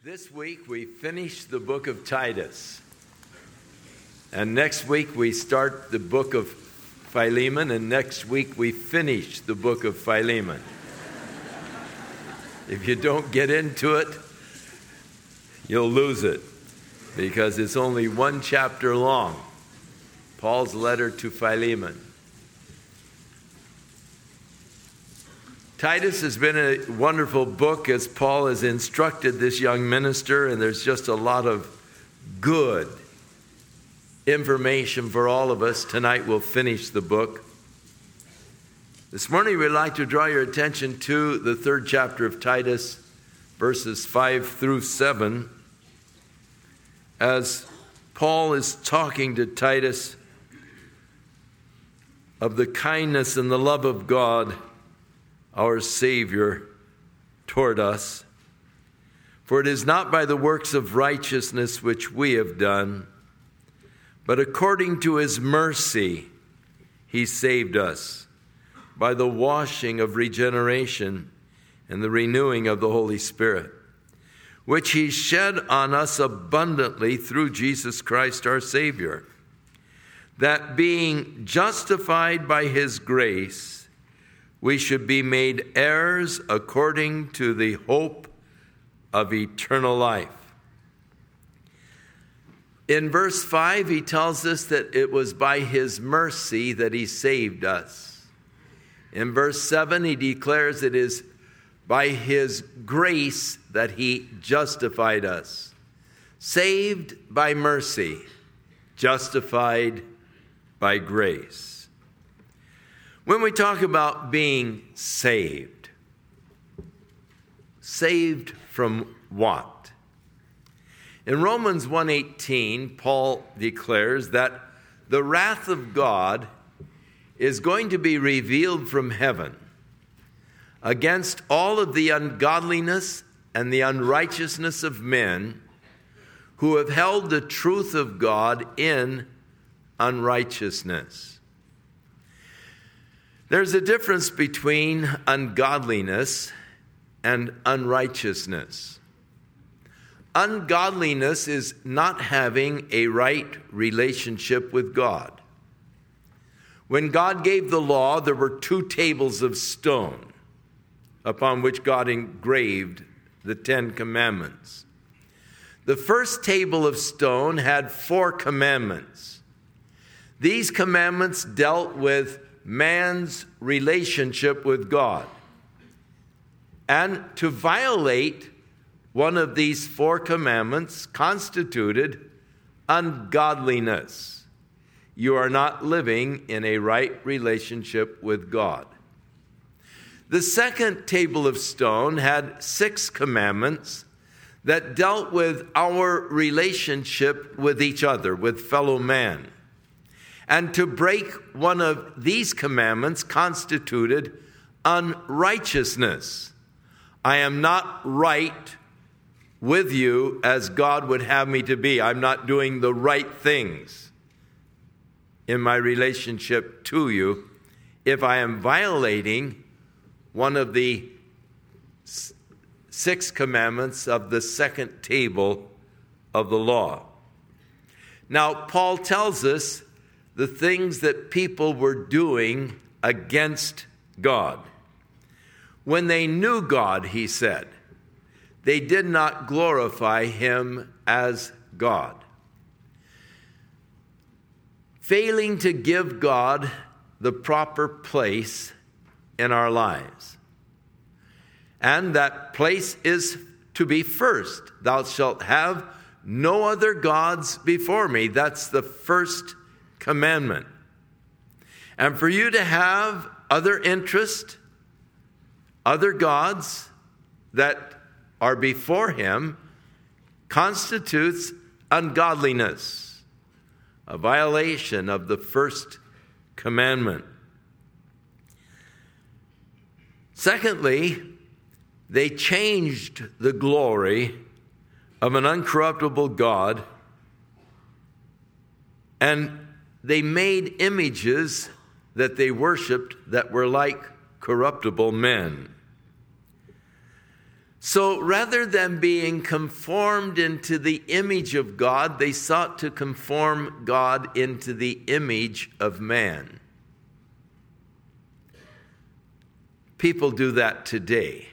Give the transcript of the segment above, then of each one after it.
This week we finish the book of Titus. And next week we start the book of Philemon, and next week we finish the book of Philemon. If you don't get into it, you'll lose it, because it's only one chapter long. Paul's letter to Philemon. Titus has been a wonderful book as Paul has instructed this young minister, and there's just a lot of good information for all of us. Tonight we'll finish the book. This morning we'd like to draw your attention to the third chapter of Titus, verses 5 through 7, as Paul is talking to Titus of the kindness and the love of God, our Savior, toward us. For it is not by the works of righteousness which we have done, but according to his mercy he saved us by the washing of regeneration and the renewing of the Holy Spirit, which he shed on us abundantly through Jesus Christ our Savior, that being justified by his grace, we should be made heirs according to the hope of eternal life. In verse 5, he tells us that it was by his mercy that he saved us. In verse 7, he declares it is by his grace that he justified us. Saved by mercy, justified by grace. When we talk about being saved from what? In Romans 1:18, Paul declares that the wrath of God is going to be revealed from heaven against all of the ungodliness and the unrighteousness of men who have held the truth of God in unrighteousness. There's a difference between ungodliness and unrighteousness. Ungodliness is not having a right relationship with God. When God gave the law, there were 2 tables of stone upon which God engraved the 10 commandments. The first table of stone had 4 commandments. These commandments dealt with man's relationship with God. And to violate one of these 4 commandments constituted ungodliness. You are not living in a right relationship with God. The second table of stone had 6 commandments that dealt with our relationship with each other, with fellow man. And to break one of these commandments constituted unrighteousness. I am not right with you as God would have me to be. I'm not doing the right things in my relationship to you if I am violating one of the 6 commandments of the second table of the law. Now, Paul tells us the things that people were doing against God. When they knew God, he said, they did not glorify him as God. Failing to give God the proper place in our lives. And that place is to be first. Thou shalt have no other gods before me. That's the first commandment. And for you to have other interests, other gods that are before him, constitutes ungodliness, a violation of the first commandment. Secondly, they changed the glory of an uncorruptible God, and they made images that they worshiped that were like corruptible men. So rather than being conformed into the image of God, they sought to conform God into the image of man. People do that today.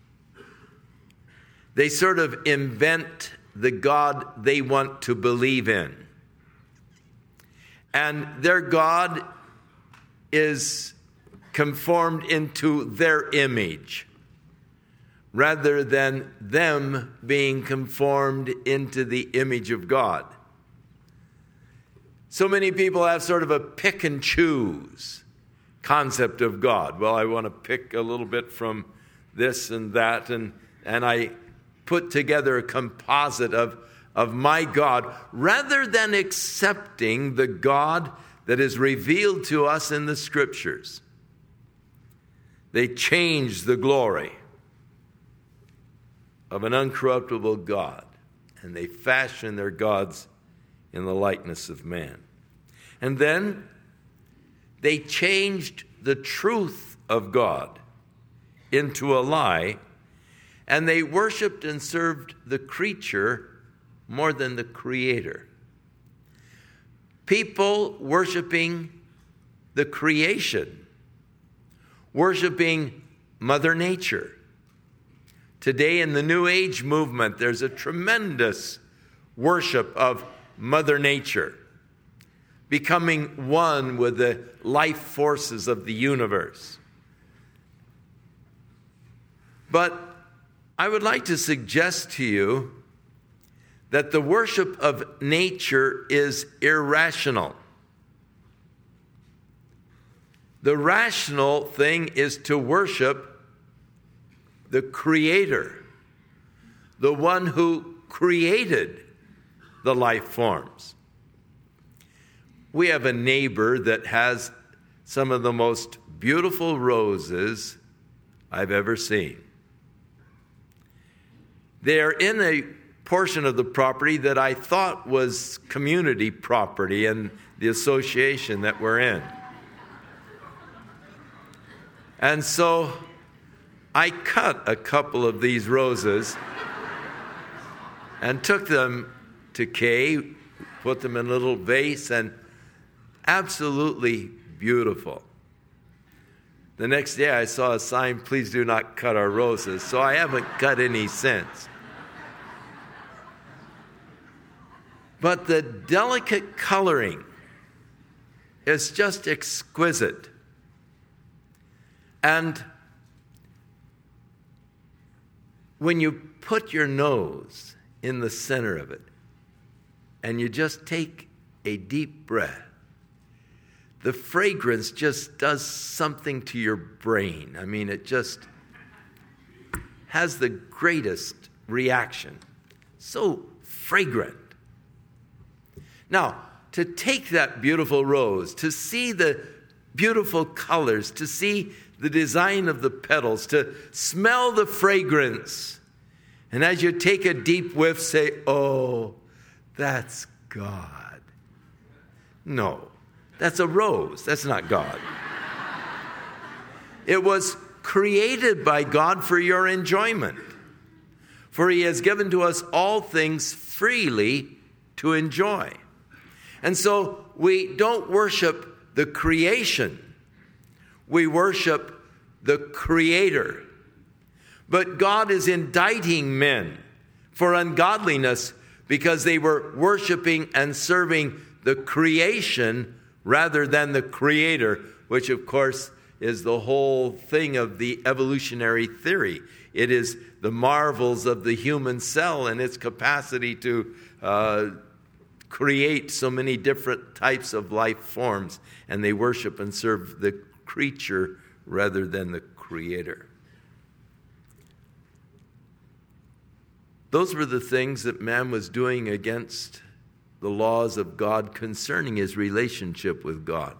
They sort of invent the God they want to believe in. And their God is conformed into their image, rather than them being conformed into the image of God. So many people have sort of a pick and choose concept of God. Well, I want to pick a little bit from this and that, and I put together a composite of my God, rather than accepting the God that is revealed to us in the Scriptures. They change the glory of an uncorruptible God, and they fashion their gods in the likeness of man. And then they changed the truth of God into a lie, and they worshiped and served the creature more than the Creator. People worshiping the creation, worshiping Mother Nature. Today in the New Age movement, there's a tremendous worship of Mother Nature, becoming one with the life forces of the universe. But I would like to suggest to you that the worship of nature is irrational. The rational thing is to worship the Creator, the one who created the life forms. We have a neighbor that has some of the most beautiful roses I've ever seen. They're in a portion of the property that I thought was community property and the association that we're in. And so I cut a couple of these roses and took them to Kay, put them in a little vase, and absolutely beautiful. The next day I saw a sign, "Please do not cut our roses," so I haven't cut any since. But the delicate coloring is just exquisite. And when you put your nose in the center of it and you just take a deep breath, the fragrance just does something to your brain. I mean, it just has the greatest reaction. So fragrant. Now, to take that beautiful rose, to see the beautiful colors, to see the design of the petals, to smell the fragrance, and as you take a deep whiff, say, "Oh, that's God." No, that's a rose. That's not God. It was created by God for your enjoyment. For He has given to us all things freely to enjoy. And so we don't worship the creation. We worship the Creator. But God is indicting men for ungodliness because they were worshiping and serving the creation rather than the Creator, which of course is the whole thing of the evolutionary theory. It is the marvels of the human cell and its capacity to create so many different types of life forms, and they worship and serve the creature rather than the Creator. Those were the things that man was doing against the laws of God concerning his relationship with God.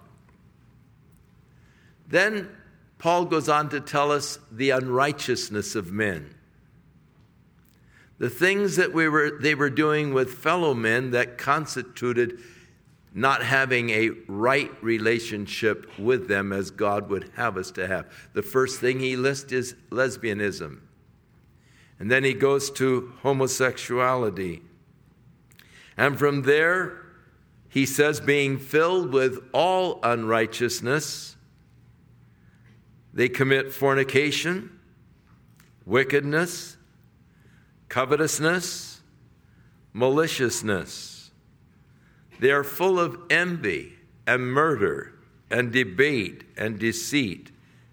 Then Paul goes on to tell us the unrighteousness of men. The things that they were doing with fellow men that constituted not having a right relationship with them as God would have us to have. The first thing he lists is lesbianism. And then he goes to homosexuality. And from there, he says, being filled with all unrighteousness, they commit fornication, wickedness, covetousness, maliciousness. They are full of envy and murder and debate and deceit,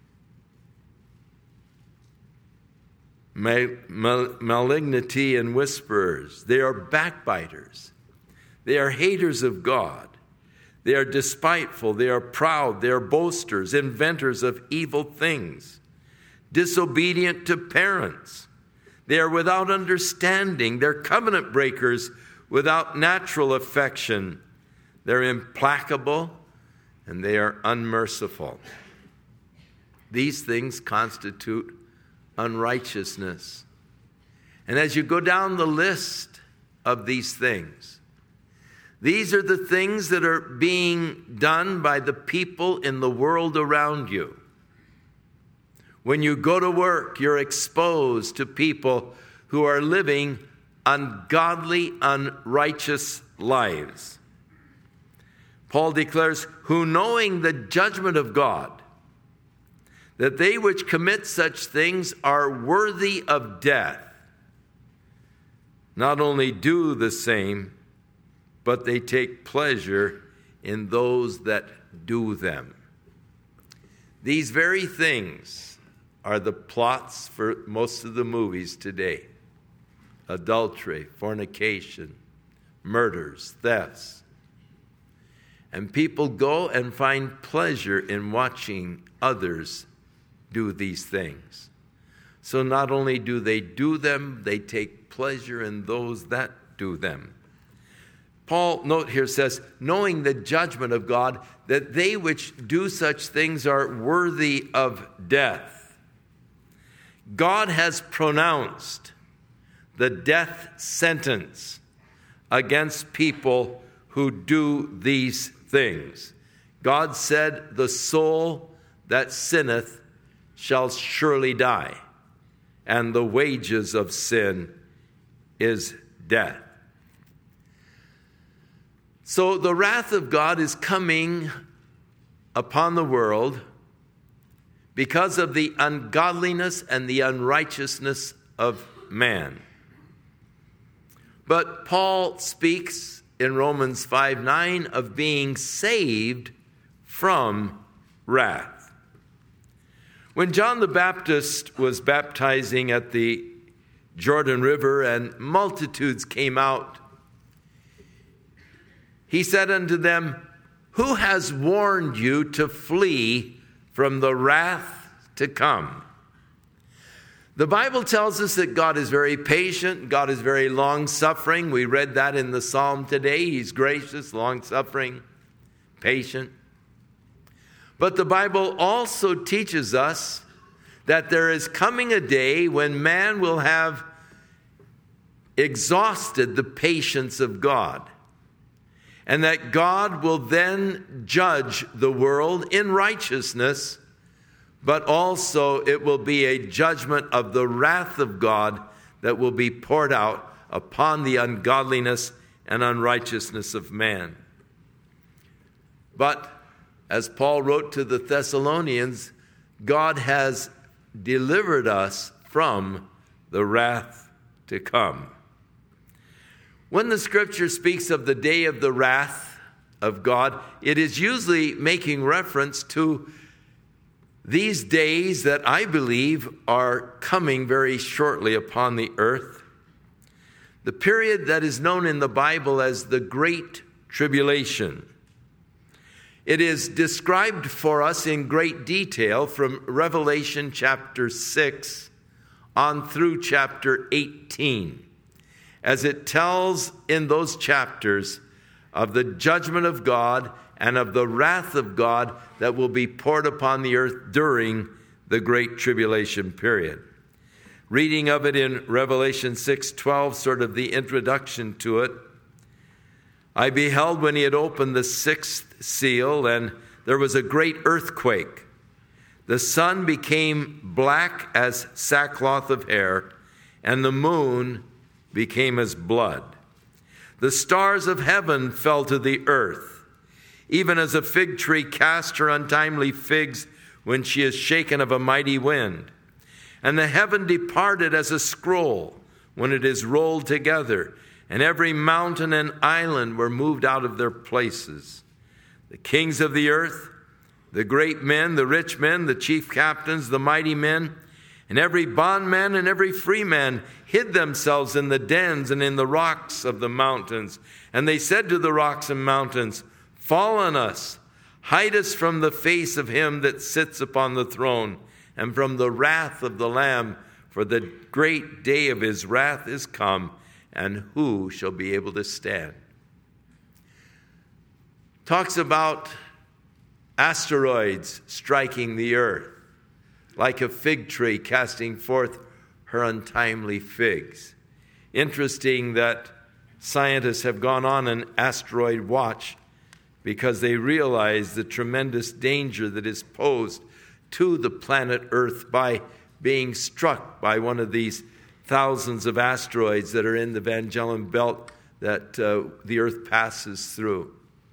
malignity and whisperers. They are backbiters. They are haters of God. They are despiteful. They are proud. They are boasters, inventors of evil things, disobedient to parents. They are without understanding. They're covenant breakers without natural affection. They're implacable and they are unmerciful. These things constitute unrighteousness. And as you go down the list of these things, these are the things that are being done by the people in the world around you. When you go to work, you're exposed to people who are living ungodly, unrighteous lives. Paul declares, who knowing the judgment of God, that they which commit such things are worthy of death, not only do the same, but they take pleasure in those that do them. These very things are the plots for most of the movies today. Adultery, fornication, murders, thefts. And people go and find pleasure in watching others do these things. So not only do they do them, they take pleasure in those that do them. Paul, note here, says, knowing the judgment of God, that they which do such things are worthy of death. God has pronounced the death sentence against people who do these things. God said, the soul that sinneth shall surely die, and the wages of sin is death. So the wrath of God is coming upon the world because of the ungodliness and the unrighteousness of man. But Paul speaks in Romans 5:9 of being saved from wrath. When John the Baptist was baptizing at the Jordan River and multitudes came out, he said unto them, who has warned you to flee from the wrath to come? The Bible tells us that God is very patient. God is very long-suffering. We read that in the psalm today. He's gracious, long-suffering, patient. But the Bible also teaches us that there is coming a day when man will have exhausted the patience of God, and that God will then judge the world in righteousness, but also it will be a judgment of the wrath of God that will be poured out upon the ungodliness and unrighteousness of man. But as Paul wrote to the Thessalonians, God has delivered us from the wrath to come. When the scripture speaks of the day of the wrath of God, it is usually making reference to these days that I believe are coming very shortly upon the earth. The period that is known in the Bible as the Great Tribulation. It is described for us in great detail from Revelation chapter 6 on through chapter 18. As it tells in those chapters of the judgment of God and of the wrath of God that will be poured upon the earth during the Great Tribulation period. Reading of it in Revelation 6:12, sort of the introduction to it. I beheld when he had opened the sixth seal, and there was a great earthquake. The sun became black as sackcloth of hair, and the moon became as blood. The stars of heaven fell to the earth, even as a fig tree casts her untimely figs when she is shaken of a mighty wind. And the heaven departed as a scroll when it is rolled together, and every mountain and island were moved out of their places. The kings of the earth, the great men, the rich men, the chief captains, the mighty men, and every bondman and every free man hid themselves in the dens and in the rocks of the mountains. And they said to the rocks and mountains, "Fall on us, hide us from the face of him that sits upon the throne, and from the wrath of the Lamb, for the great day of his wrath is come, and who shall be able to stand?" Talks about asteroids striking the earth, like a fig tree casting forth her untimely figs. Interesting that scientists have gone on an asteroid watch because they realize the tremendous danger that is posed to the planet Earth by being struck by one of these thousands of asteroids that are in the Van Gelen belt that the Earth passes through.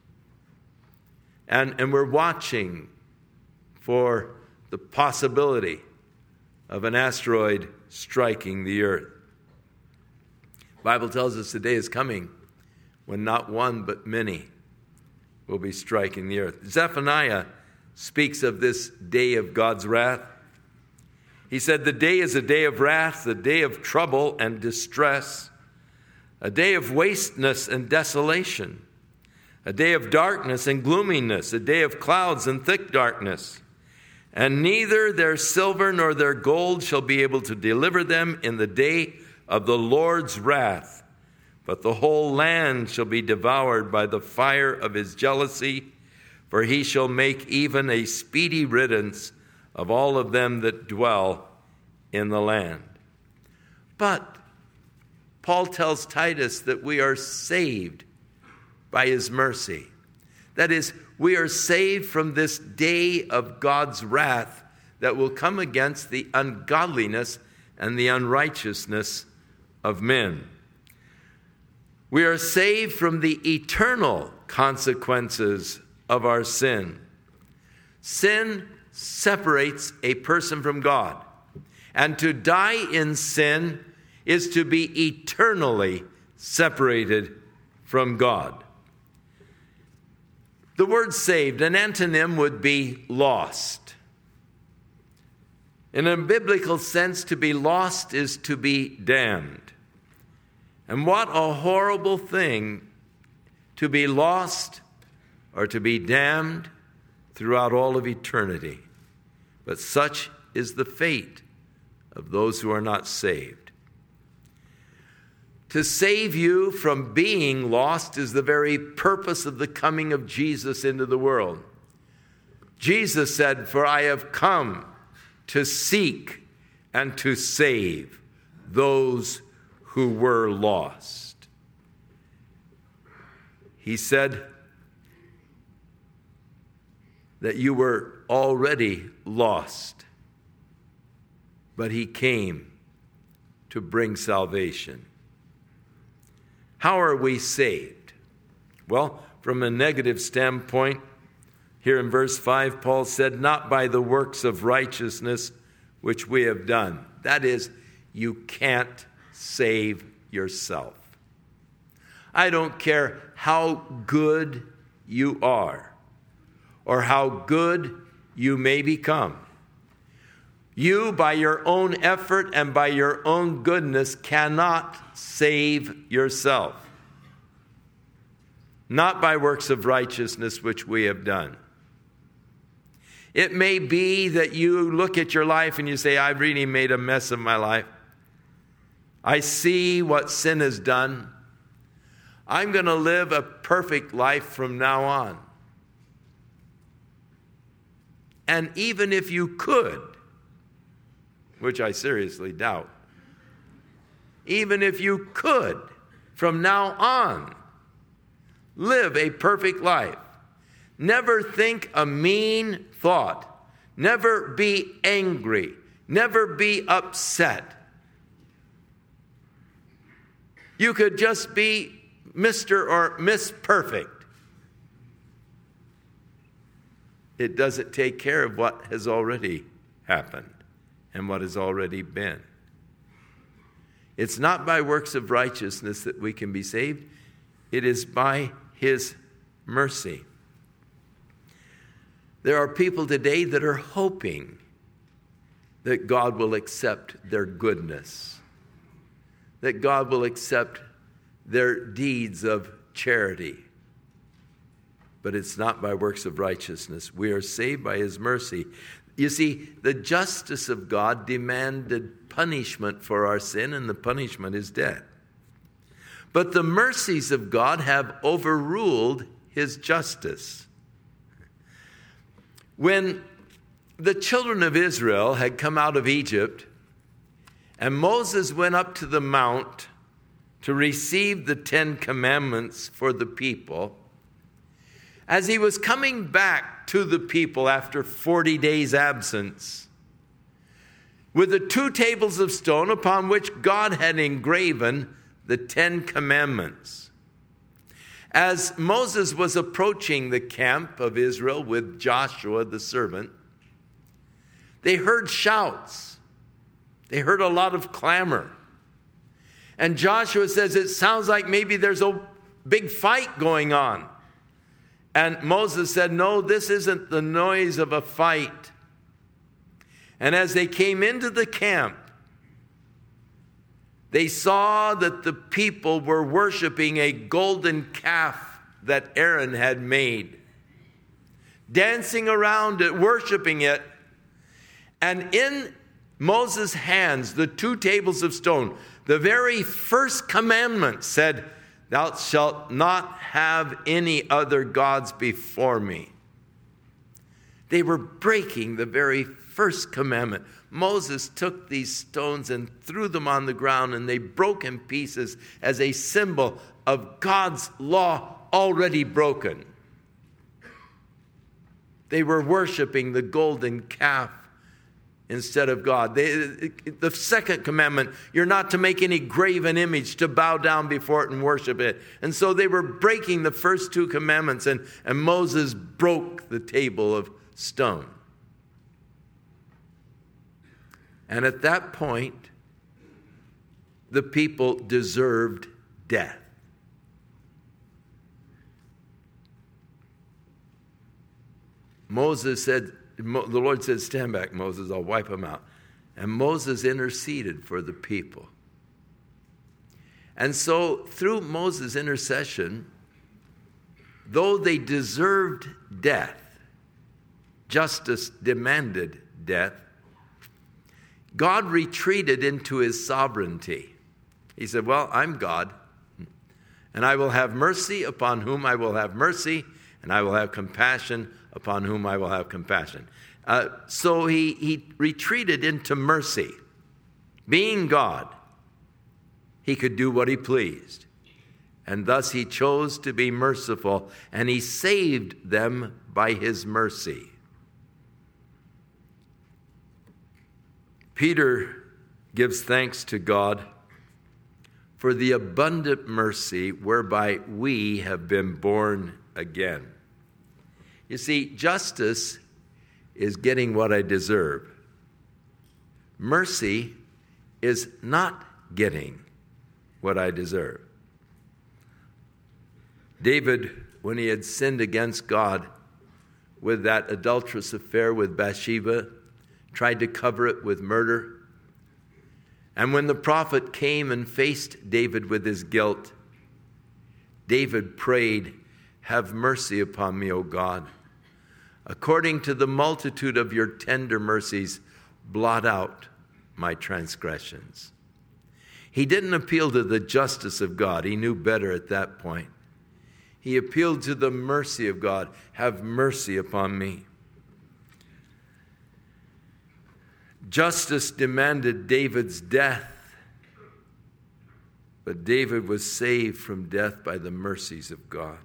And we're watching for the possibility of an asteroid striking the earth. The Bible tells us the day is coming when not one but many will be striking the earth. Zephaniah speaks of this day of God's wrath. He said, "The day is a day of wrath, the day of trouble and distress, a day of wasteness and desolation, a day of darkness and gloominess, a day of clouds and thick darkness. And neither their silver nor their gold shall be able to deliver them in the day of the Lord's wrath. But the whole land shall be devoured by the fire of his jealousy, for he shall make even a speedy riddance of all of them that dwell in the land." But Paul tells Titus that we are saved by his mercy. That is, we are saved from this day of God's wrath that will come against the ungodliness and the unrighteousness of men. We are saved from the eternal consequences of our sin. Sin separates a person from God, and to die in sin is to be eternally separated from God. The word saved, an antonym would be lost. In a biblical sense, to be lost is to be damned. And what a horrible thing to be lost or to be damned throughout all of eternity. But such is the fate of those who are not saved. To save you from being lost is the very purpose of the coming of Jesus into the world. Jesus said, "For I have come to seek and to save those who were lost." He said that you were already lost, but he came to bring salvation. How are we saved? Well, from a negative standpoint, here in verse 5, Paul said, "Not by the works of righteousness which we have done." That is, you can't save yourself. I don't care how good you are or how good you may become. You, by your own effort and by your own goodness, cannot save yourself. Not by works of righteousness which we have done. It may be that you look at your life and you say, "I really made a mess of my life. I see what sin has done. I'm going to live a perfect life from now on." And even if you could, which I seriously doubt, even if you could, from now on, live a perfect life, never think a mean thought, never be angry, never be upset, You could just be Mr. or Miss Perfect. It doesn't take care of what has already happened and what has already been. It's not by works of righteousness that we can be saved. It is by his mercy. There are people today that are hoping that God will accept their goodness, that God will accept their deeds of charity. But it's not by works of righteousness. We are saved by his mercy. You see, the justice of God demanded punishment for our sin, and the punishment is death. But the mercies of God have overruled his justice. When the children of Israel had come out of Egypt, and Moses went up to the mount to receive the 10 commandments for the people, as he was coming back to the people after 40 days' absence, with the 2 tables of stone upon which God had engraven the 10 commandments. As Moses was approaching the camp of Israel with Joshua the servant, they heard shouts. They heard a lot of clamor. And Joshua says, it sounds like maybe there's a big fight going on. And Moses said, no, this isn't the noise of a fight. And as they came into the camp, they saw that the people were worshiping a golden calf that Aaron had made, dancing around it, worshiping it. And in Moses' hands, the 2 tables of stone, the very first commandment said, thou shalt not have any other gods before me. They were breaking the very first commandment. Moses took these stones and threw them on the ground, and they broke in pieces as a symbol of God's law already broken. They were worshiping the golden calf instead of God. The second commandment, you're not to make any graven image, to bow down before it and worship it. And so they were breaking the first 2 commandments, and Moses broke the table of stone. And at that point, the people deserved death. Moses said, the Lord said, stand back, Moses, I'll wipe them out. And Moses interceded for the people. And so through Moses' intercession, though they deserved death, justice demanded death, God retreated into his sovereignty. He said, well, I'm God, and I will have mercy upon whom I will have mercy, and I will have compassion upon whom I will have compassion. So he retreated into mercy. Being God, he could do what he pleased. And thus he chose to be merciful, and he saved them by his mercy. Peter gives thanks to God for the abundant mercy whereby we have been born again. You see, justice is getting what I deserve. Mercy is not getting what I deserve. David, when he had sinned against God with that adulterous affair with Bathsheba, tried to cover it with murder. And when the prophet came and faced David with his guilt, David prayed, have mercy upon me, O God. According to the multitude of your tender mercies, blot out my transgressions. He didn't appeal to the justice of God. He knew better at that point. He appealed to the mercy of God. Have mercy upon me. Justice demanded David's death, but David was saved from death by the mercies of God.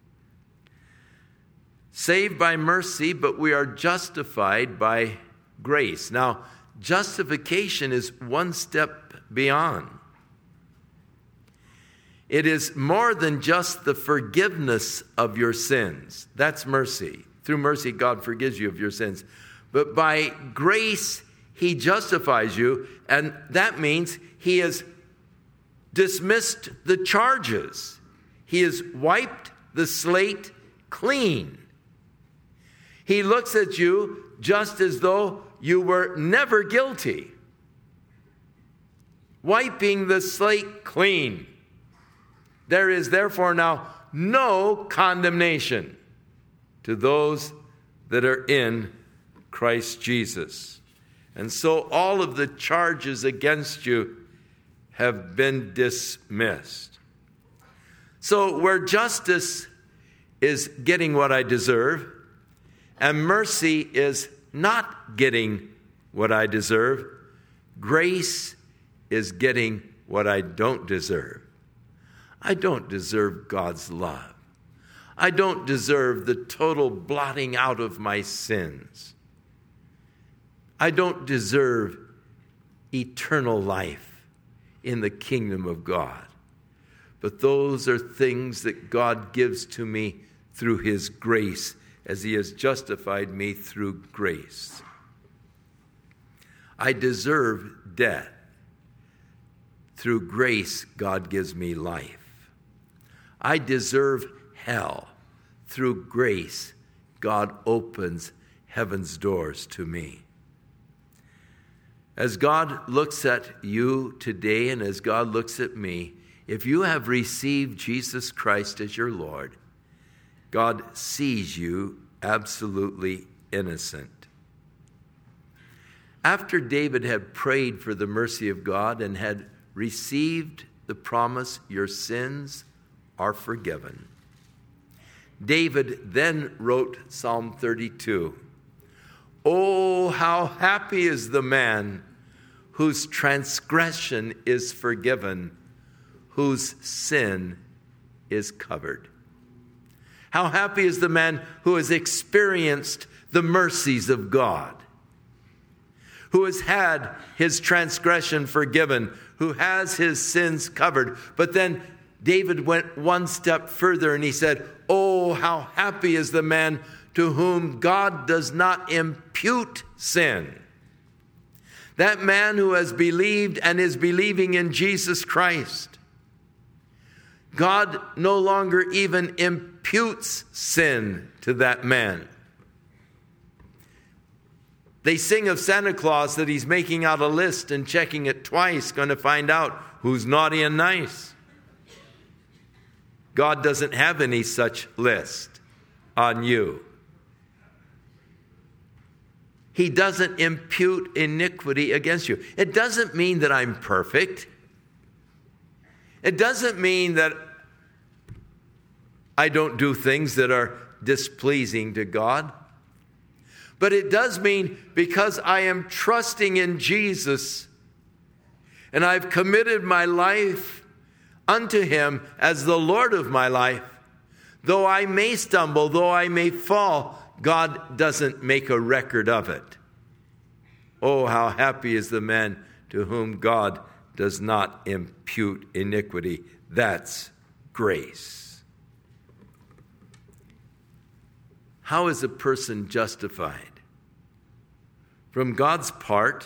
Saved by mercy, but we are justified by grace. Now, justification is one step beyond. It is more than just the forgiveness of your sins. That's mercy. Through mercy, God forgives you of your sins. But by grace, he justifies you, and that means he has dismissed the charges. He has wiped the slate clean. He looks at you just as though you were never guilty, wiping the slate clean. There is therefore now no condemnation to those that are in Christ Jesus. And so all of the charges against you have been dismissed. So where justice is getting what I deserve, and mercy is not getting what I deserve, grace is getting what I don't deserve. I don't deserve God's love. I don't deserve the total blotting out of my sins. I don't deserve eternal life in the kingdom of God. But those are things that God gives to me through his grace, as he has justified me through grace. I deserve death. Through grace, God gives me life. I deserve hell. Through grace, God opens heaven's doors to me. As God looks at you today and as God looks at me, if you have received Jesus Christ as your Lord, God sees you absolutely innocent. After David had prayed for the mercy of God and had received the promise, your sins are forgiven, David then wrote Psalm 32. Oh, how happy is the man whose transgression is forgiven, whose sin is covered. How happy is the man who has experienced the mercies of God, who has had his transgression forgiven, who has his sins covered. But then David went one step further and he said, oh, how happy is the man to whom God does not impute sin. That man who has believed and is believing in Jesus Christ. God no longer even imputes sin to that man. They sing of Santa Claus that he's making out a list and checking it twice, going to find out who's naughty and nice. God doesn't have any such list on you. He doesn't impute iniquity against you. It doesn't mean that I'm perfect. It doesn't mean that I don't do things that are displeasing to God. But it does mean because I am trusting in Jesus and I've committed my life unto him as the Lord of my life, though I may stumble, though I may fall, God doesn't make a record of it. Oh, how happy is the man to whom God does not impute iniquity. That's grace. How is a person justified? From God's part,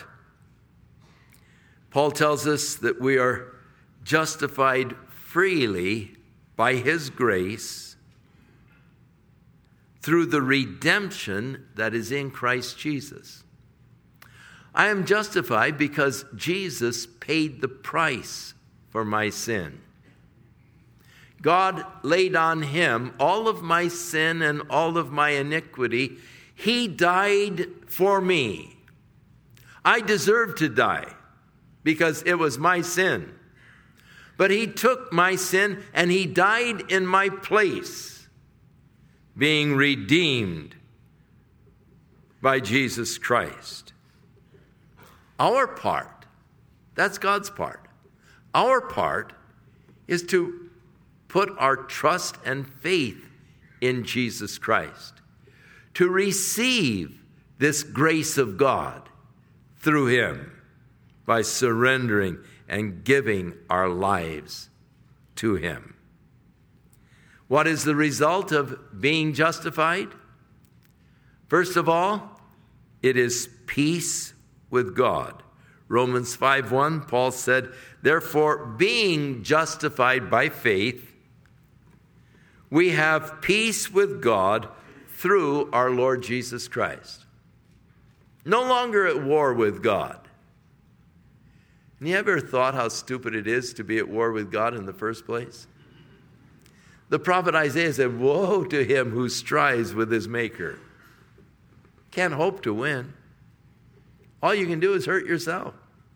Paul tells us that we are justified freely by his grace through the redemption that is in Christ Jesus. I am justified because Jesus paid the price for my sin. God laid on him all of my sin and all of my iniquity. He died for me. I deserved to die because it was my sin. But he took my sin and he died in my place, being redeemed by Jesus Christ. Our part, that's God's part. Our part is to put our trust and faith in Jesus Christ, to receive this grace of God through him by surrendering and giving our lives to him. What is the result of being justified? First of all, it is peace with God. Romans 5:1, Paul said, "Therefore, being justified by faith, we have peace with God through our Lord Jesus Christ." No longer at war with God. And you ever thought how stupid it is to be at war with God in the first place? The prophet Isaiah said, "Woe to him who strives with his maker." Can't hope to win. All you can do is hurt yourself.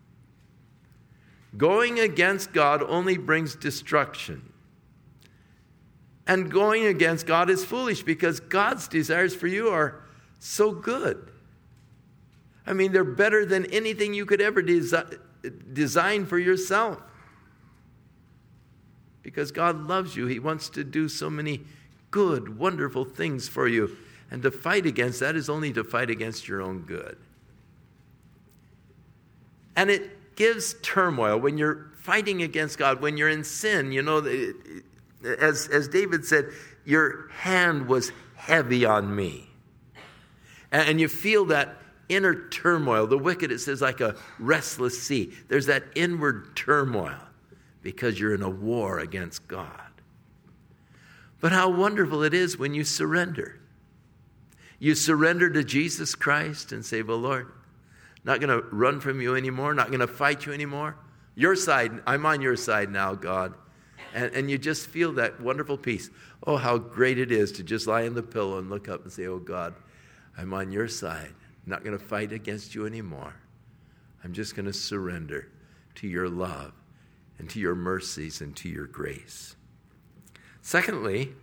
Going against God only brings destruction. And going against God is foolish because God's desires for you are so good. I mean, they're better than anything you could ever design for yourself. Because God loves you. He wants to do so many good, wonderful things for you. And to fight against that is only to fight against your own good. And it gives turmoil when you're fighting against God, when you're in sin. You know, as David said, your hand was heavy on me. And you feel that inner turmoil. The wicked, it says, like a restless sea. There's that inward turmoil because you're in a war against God. But how wonderful it is when you surrender. You surrender to Jesus Christ and say, "Well, Lord, not going to run from you anymore, not going to fight you anymore. Your side, I'm on your side now, God." And you just feel that wonderful peace. Oh, how great it is to just lie on the pillow and look up and say, "Oh, God, I'm on your side. I'm not going to fight against you anymore. I'm just going to surrender to your love and to your mercies and to your grace." Secondly,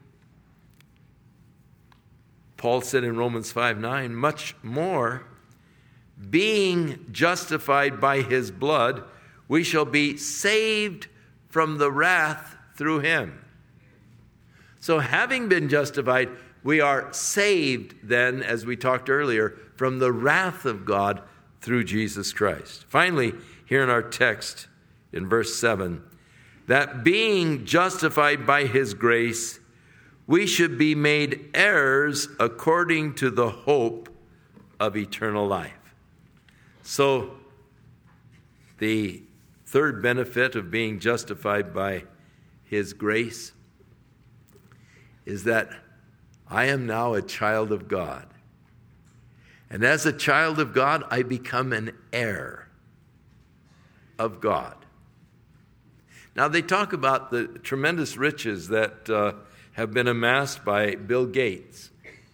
Paul said in Romans 5:9, "Much more, being justified by his blood, we shall be saved from the wrath through him." So having been justified, we are saved then, as we talked earlier, from the wrath of God through Jesus Christ. Finally, here in our text, in verse 7, that being justified by his grace, we should be made heirs according to the hope of eternal life. So, the third benefit of being justified by his grace is that I am now a child of God. And as a child of God, I become an heir of God. Now, they talk about the tremendous riches that have been amassed by Bill Gates.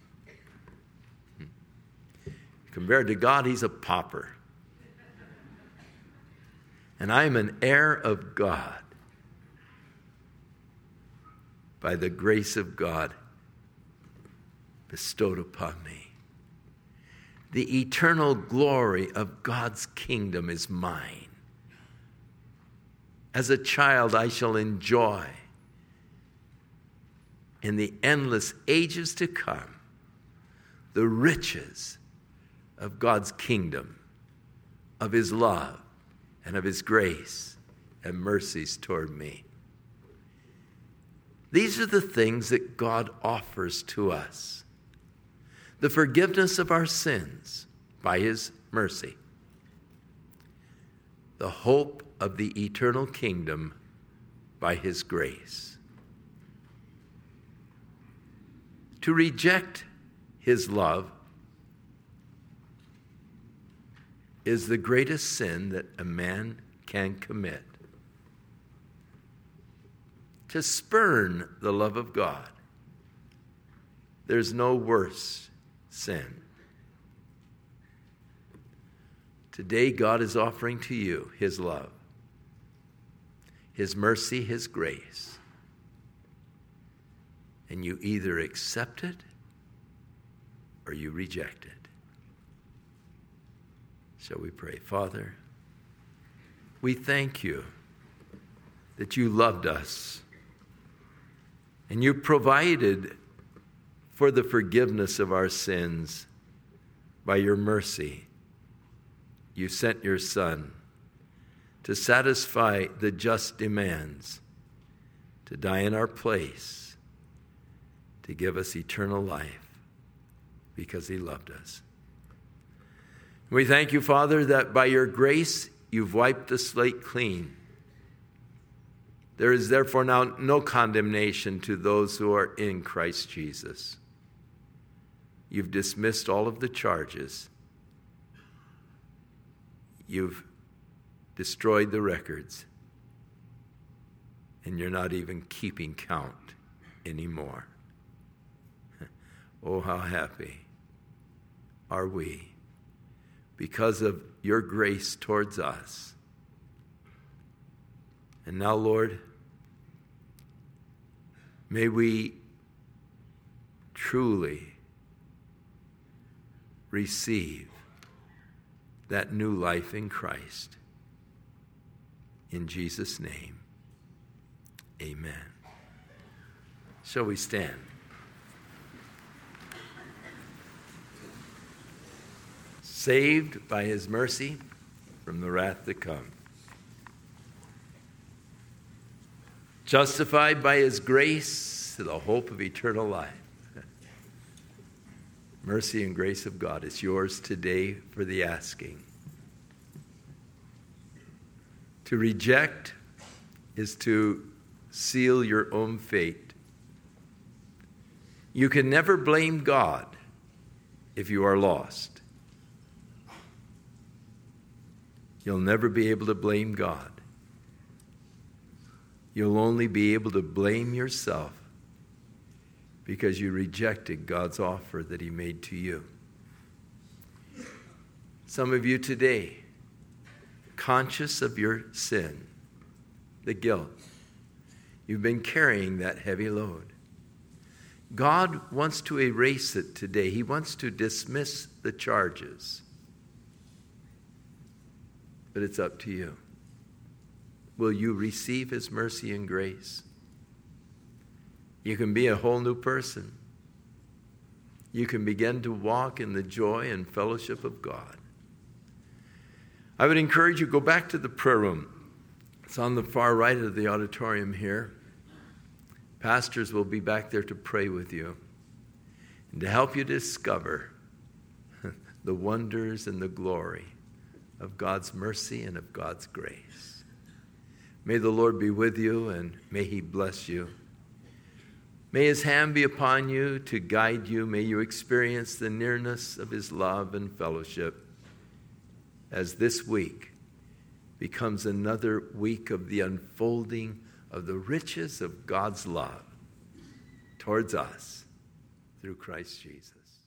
Compared to God, he's a pauper. And I am an heir of God by the grace of God bestowed upon me. The eternal glory of God's kingdom is mine. As a child, I shall enjoy in the endless ages to come the riches of God's kingdom, of his love, and of his grace and mercies toward me. These are the things that God offers to us. The forgiveness of our sins by his mercy. The hope of the eternal kingdom by his grace. To reject his love is the greatest sin that a man can commit. To spurn the love of God, there's no worse sin. Today, God is offering to you his love, his mercy, his grace. And you either accept it or you reject it. Shall we pray? Father, we thank you that you loved us and you provided for the forgiveness of our sins by your mercy. You sent your Son to satisfy the just demands to die in our place, to give us eternal life because he loved us. We thank you, Father, that by your grace you've wiped the slate clean. There is therefore now no condemnation to those who are in Christ Jesus. You've dismissed all of the charges. You've destroyed the records. And you're not even keeping count anymore. Oh, how happy are we because of your grace towards us. And now, Lord, may we truly receive that new life in Christ. In Jesus' name, amen. Shall we stand? Saved by his mercy from the wrath to come. Justified by his grace to the hope of eternal life. Mercy and grace of God is yours today for the asking. To reject is to seal your own fate. You can never blame God if you are lost. You'll never be able to blame God. You'll only be able to blame yourself because you rejected God's offer that he made to you. Some of you today, conscious of your sin, the guilt, you've been carrying that heavy load. God wants to erase it today. He wants to dismiss the charges. But it's up to you. Will you receive his mercy and grace? You can be a whole new person. You can begin to walk in the joy and fellowship of God. I would encourage you, go back to the prayer room. It's on the far right of the auditorium here. Pastors will be back there to pray with you and to help you discover the wonders and the glory of God's mercy and of God's grace. May the Lord be with you and may he bless you. May his hand be upon you to guide you. May you experience the nearness of his love and fellowship as this week becomes another week of the unfolding of the riches of God's love towards us through Christ Jesus.